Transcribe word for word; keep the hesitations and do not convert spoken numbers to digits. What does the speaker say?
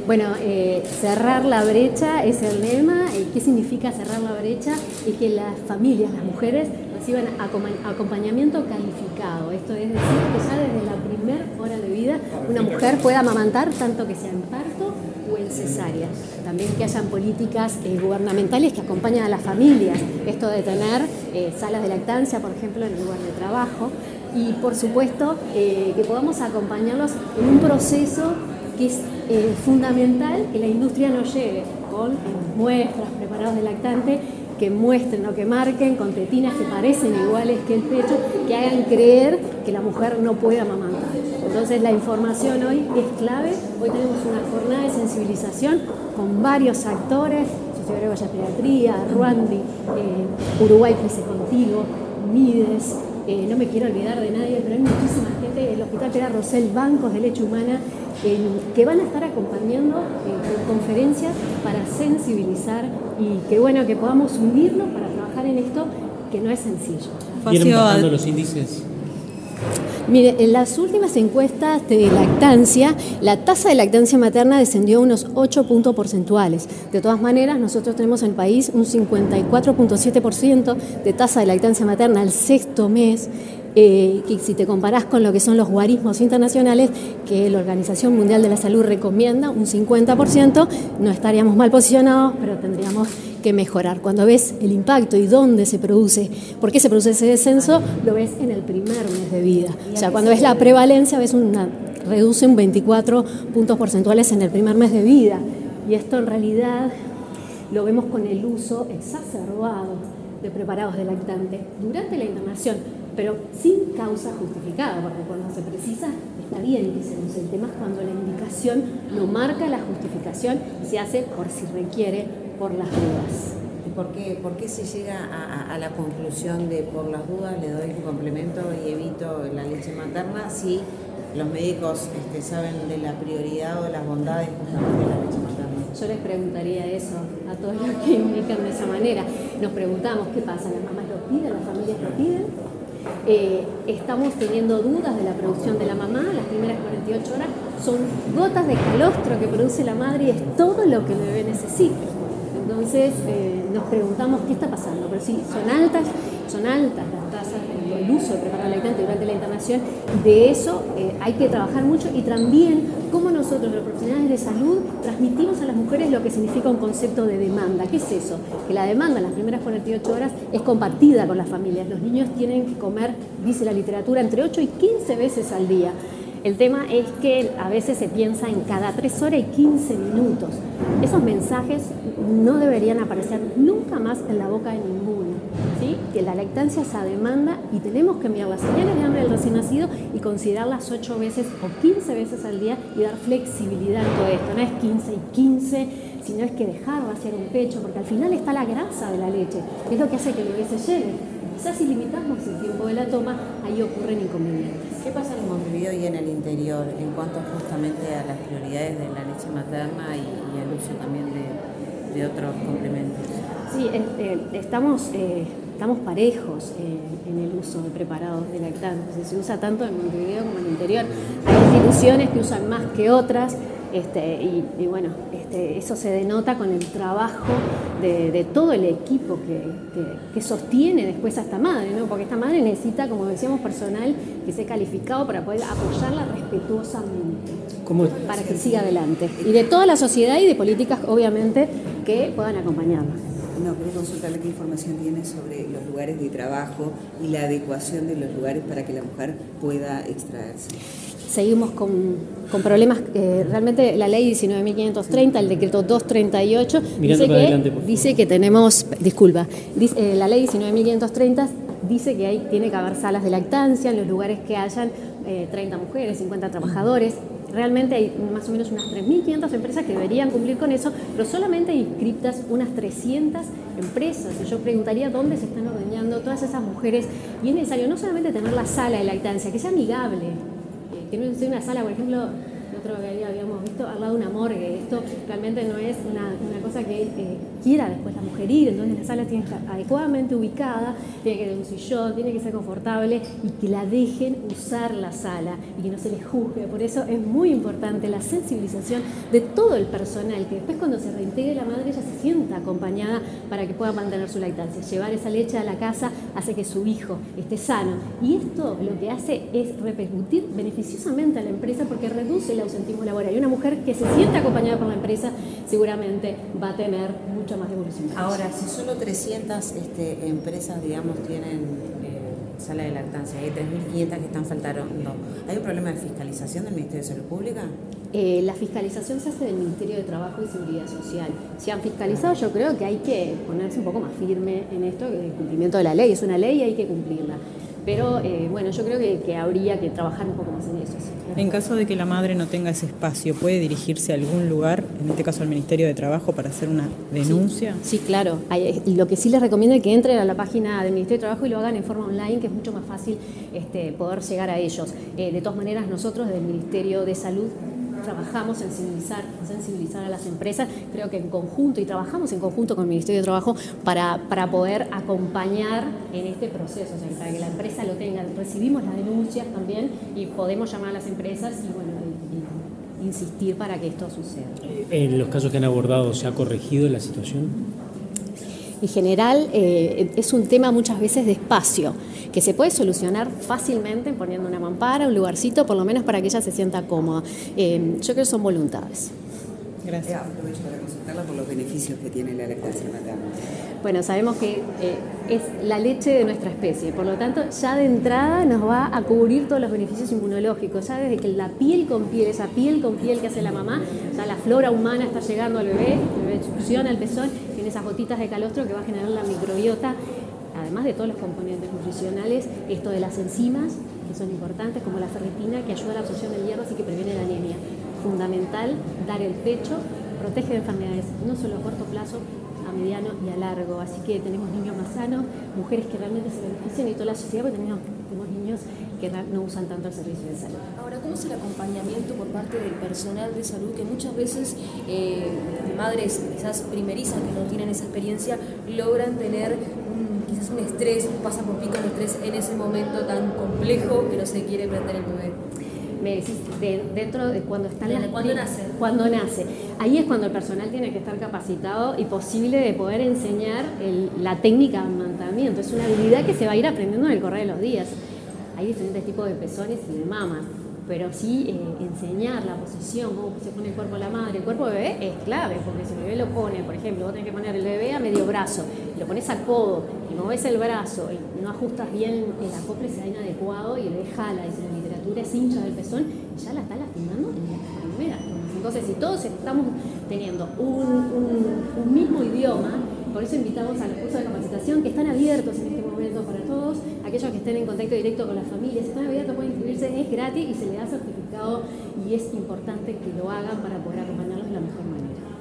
Bueno, eh, cerrar la brecha es el lema. Eh, ¿Qué significa cerrar la brecha? Es que las familias, las mujeres, reciban acompañamiento calificado. Esto es decir, que ya desde la primera hora de vida una mujer pueda amamantar, tanto que sea en parto o en cesárea. También que hayan políticas eh, gubernamentales que acompañen a las familias. Esto de tener eh, salas de lactancia, por ejemplo, en el lugar de trabajo. Y, por supuesto, eh, que podamos acompañarlos en un proceso que es eh, fundamental que la industria nos lleve con eh, muestras, preparados de lactante, que muestren o que marquen con tetinas que parecen iguales que el pecho, que hagan creer que la mujer no puede amamantar. Entonces la información hoy es clave. Hoy tenemos una jornada de sensibilización con varios actores, Sociopedagogia Pediatría, Ruandi, eh, Uruguay Crece Contigo, Mides, eh, no me quiero olvidar de nadie, pero hay muchísima gente, el Hospital Piedad Rosell, bancos de leche humana, eh, que van a estar acompañando eh, con conferencias para sensibilizar y que bueno, que podamos unirnos para trabajar en esto que no es sencillo. ¿Vienen bajando los índices? Mire, en las últimas encuestas de lactancia, la tasa de lactancia materna descendió unos ocho puntos porcentuales. De todas maneras, nosotros tenemos en el país un cincuenta y cuatro punto siete por ciento de tasa de lactancia materna al sexto mes. Eh, que si te comparás con lo que son los guarismos internacionales que la Organización Mundial de la Salud recomienda, un cincuenta por ciento, no estaríamos mal posicionados, pero tendríamos que mejorar. Cuando ves el impacto y dónde se produce, por qué se produce ese descenso, lo ves en el primer mes de vida. O sea, cuando ves la prevalencia, ves una reduce un veinticuatro puntos porcentuales en el primer mes de vida. Y esto en realidad lo vemos con el uso exacerbado de preparados de lactante durante la internación, pero sin causa justificada, porque cuando se precisa está bien que se use. El tema es cuando la indicación no marca la justificación y se hace por si requiere, por las dudas. ¿Y por qué, por qué se llega a, a la conclusión de por las dudas le doy un complemento y evito la leche materna si los médicos este, saben de la prioridad o de las bondades justamente de la leche materna? Yo les preguntaría eso a todos los que indican de esa manera. Nos preguntamos qué pasa, ¿las mamás lo piden, las familias lo piden? Eh, estamos teniendo dudas de la producción de la mamá. Las primeras cuarenta y ocho horas son gotas de calostro que produce la madre y es todo lo que el bebé necesita. Entonces eh, nos preguntamos qué está pasando, pero sí, son altas, son altas las tasas del uso de preparado lactante durante la internación. De eso eh, hay que trabajar mucho y también cómo nosotros, los profesionales de salud, transmitimos a las mujeres lo que significa un concepto de demanda. ¿Qué es eso? Que la demanda en las primeras cuarenta y ocho horas es compartida con las familias. Los niños tienen que comer, dice la literatura, entre ocho y quince veces al día. El tema es que a veces se piensa en cada tres horas y quince minutos. Esos mensajes no deberían aparecer nunca más en la boca de ninguno, ¿sí? Que la lactancia es a demanda y tenemos que mirar las señales de hambre del recién nacido y considerarlas ocho veces o quince veces al día y dar flexibilidad en todo esto. No es quince y quince, sino es que dejar vaciar un pecho, porque al final está la grasa de la leche, que es lo que hace que el bebé se llene. Quizás si limitamos el tiempo de la toma, ahí ocurren inconvenientes. ¿Qué pasa en Montevideo y en el interior en cuanto justamente a las prioridades de la leche materna y, y al uso también de, de otros complementos? Sí, eh, estamos, eh, estamos parejos eh, en el uso de preparados de lactancia. Se usa tanto en Montevideo como en el interior. Hay instituciones que usan más que otras. Este, y, y bueno, este, eso se denota con el trabajo de, de todo el equipo que, que, que sostiene después a esta madre, ¿no? Porque esta madre necesita, como decíamos, personal que sea calificado para poder apoyarla respetuosamente, ¿Cómo? Para que siga adelante. Y de toda la sociedad y de políticas, obviamente, que puedan acompañarla. No, quería consultarle qué información tiene sobre los lugares de trabajo y la adecuación de los lugares para que la mujer pueda extraerse. Seguimos con, con problemas, eh, realmente la ley diecinueve mil quinientos treinta, el decreto doscientos treinta y ocho, dice que, adelante, dice que tenemos, disculpa, dice, eh, la ley diecinueve mil quinientos treinta dice que hay, tiene que haber salas de lactancia en los lugares que hayan eh, treinta mujeres, cincuenta trabajadores. Realmente hay más o menos unas tres mil quinientas empresas que deberían cumplir con eso, pero solamente hay inscriptas unas trescientas empresas. Y yo preguntaría dónde se están ordeñando todas esas mujeres. Y es necesario no solamente tener la sala de lactancia, que sea amigable, que no sea una sala, por ejemplo, no otro que ahí habíamos visto, al lado de una morgue. Esto realmente no es una, una cosa que eh, quiera después la mujer ir, entonces la sala tiene que estar adecuadamente ubicada, tiene que tener un sillón, tiene que ser confortable y que la dejen usar la sala y que no se les juzgue. Por eso es muy importante la sensibilización de todo el personal, que después cuando se reintegre la madre ella se sienta acompañada para que pueda mantener su lactancia. Llevar esa leche a la casa hace que su hijo esté sano y esto lo que hace es repercutir beneficiosamente a la empresa porque reduce el ausentismo laboral y una mujer que se siente acompañada por la empresa seguramente va a tener mucho más devolución. Ahora, si solo trescientas este, empresas, digamos, tienen eh, sala de lactancia y hay tres mil quinientas que están faltando, ¿hay un problema de fiscalización del Ministerio de Salud Pública? Eh, la fiscalización se hace del Ministerio de Trabajo y Seguridad Social. Si han fiscalizado, yo creo que hay que ponerse un poco más firme en esto, el cumplimiento de la ley. Es una ley y hay que cumplirla. Pero eh, bueno, yo creo que, que habría que trabajar un poco más en eso. ¿Sí? En caso de que la madre no tenga ese espacio, ¿puede dirigirse a algún lugar, en este caso al Ministerio de Trabajo, para hacer una denuncia? Sí, sí, claro. Hay, lo que sí les recomiendo es que entren a la página del Ministerio de Trabajo y lo hagan en forma online, que es mucho más fácil este, poder llegar a ellos. Eh, de todas maneras, nosotros desde el Ministerio de Salud trabajamos en sensibilizar, en sensibilizar a las empresas, creo que en conjunto, y trabajamos en conjunto con el Ministerio de Trabajo para, para poder acompañar en este proceso, o sea, para que la empresa lo tenga. Recibimos las denuncias también y podemos llamar a las empresas y, bueno, y, y insistir para que esto suceda. En los casos que han abordado, ¿se ha corregido la situación? En general eh, es un tema muchas veces de espacio, que se puede solucionar fácilmente poniendo una mampara, un lugarcito, por lo menos para que ella se sienta cómoda. Eh, yo creo que son voluntades. Gracias. Aprovecho para consultarla por los beneficios que tiene la lactancia materna. Bueno, sabemos que eh, es la leche de nuestra especie, por lo tanto ya de entrada nos va a cubrir todos los beneficios inmunológicos, ya desde que la piel con piel, esa piel con piel que hace la mamá, ya la flora humana está llegando al bebé, el bebé succiona el pezón, tiene esas gotitas de calostro que va a generar la microbiota, además de todos los componentes nutricionales, esto de las enzimas, que son importantes, como la ferritina, que ayuda a la absorción del hierro, así que previene la anemia. Fundamental dar el pecho, protege de enfermedades, no solo a corto plazo, a mediano y a largo, así que tenemos niños más sanos, mujeres que realmente se benefician y toda la sociedad, porque tenemos, tenemos niños que no usan tanto el servicio de salud. Ahora, ¿cómo es el acompañamiento por parte del personal de salud que muchas veces eh, madres quizás primerizas que no tienen esa experiencia logran tener un, quizás un estrés, pasan por pico de estrés en ese momento tan complejo que no se quiere prender el bebé? Me decís, de, dentro de cuando están ¿Desde las... cuándo nace? Cuando nace. Ahí es cuando el personal tiene que estar capacitado y posible de poder enseñar el, la técnica de amamantamiento. Es una habilidad que se va a ir aprendiendo en el correr de los días. Hay diferentes tipos de pezones y de mamas, pero sí eh, enseñar la posición, cómo se pone el cuerpo de la madre. El cuerpo del bebé es clave, porque si el bebé lo pone, por ejemplo, vos tenés que poner el bebé a medio brazo, lo pones a codo y movés el brazo y no ajustas bien el acople, se da inadecuado y el bebé jala, y si la literatura es hincha del pezón, ya la está lastimando en la primera. Entonces, si todos estamos teniendo un, un, un mismo idioma, por eso invitamos a los cursos de capacitación que están abiertos en este momento para todos, aquellos que estén en contacto directo con las familias, están abiertos, pueden inscribirse, es gratis y se les da certificado y es importante que lo hagan para poder acompañarlos de la mejor manera.